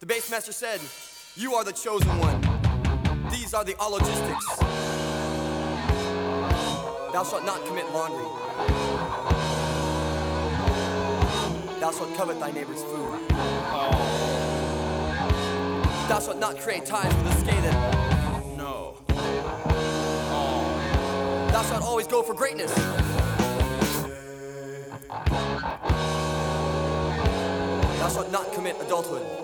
The bassmaster said, "You are the chosen one. These are the ologistics. Thou shalt not commit laundry. Thou shalt covet thy neighbor's food. Thou shalt not create ties with a scathing. No. Thou shalt always go for greatness. Thou shalt not commit adulthood.